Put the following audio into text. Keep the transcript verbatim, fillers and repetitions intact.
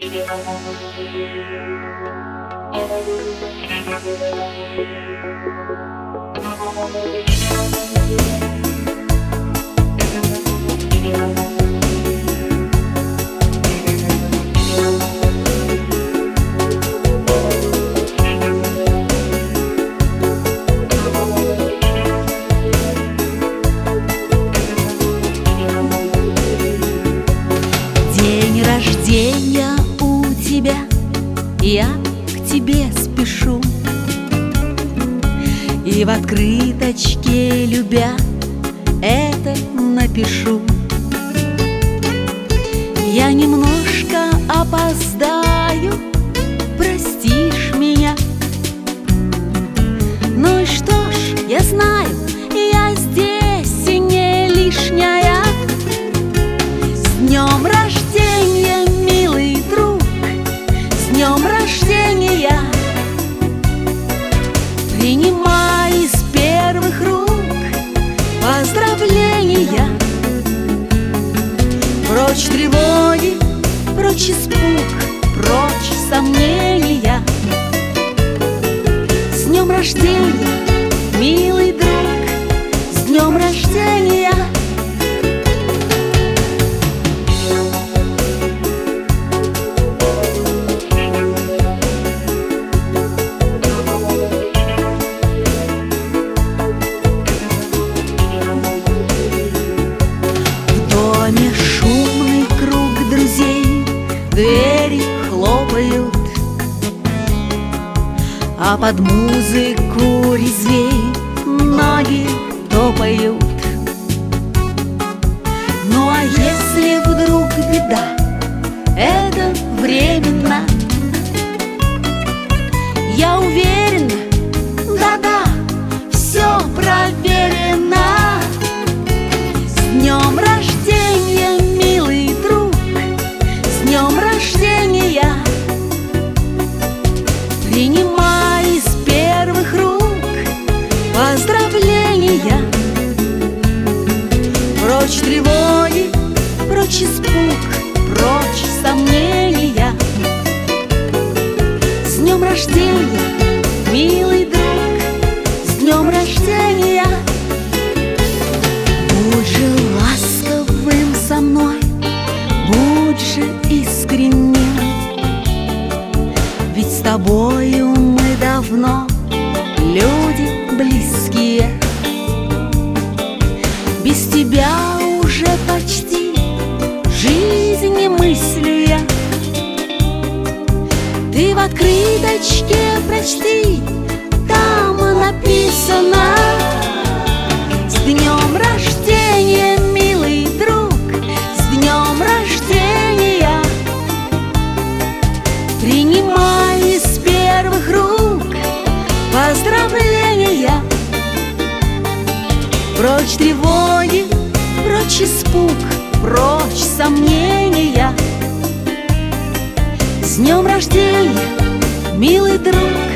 День рождения у тебя, я к тебе спешу, и в открыточке, любя, это напишу. Я немножко опоздаю, простишь меня. Ну и что ж, я знаю, я здесь и не лишняя. С днем рождения, милый друг, с днем рождения! Принимай из первых рук поздравления. Прочь тревоги, прочь испуг, прочь сомнения. С днем рождения, милый друг, с днем рождения! Шумный круг друзей, двери хлопают, а под музыку резвей ноги топают. Ну а если вдруг беда, это временно, я уверена, да-да, все проверено. С днем рождения, милый друг, с днем рождения! Принимай из первых рук поздравления. Прочь тревоги, прочь испуг, прочь сомнения. С днем рождения, милый друг, с днем рождения! Будь же ласковым со мной, будь же искренним, ведь с тобою мы давно люди близкие. Без тебя уже почти жизнь не мыслю я. Ты в открыточке прочти, там написано: с днем рождения, милый друг, с днем рождения! Принимай из первых рук поздравления. Прочь тревоги, прочь испуг, прочь сомнения. С днем рождения, милый друг,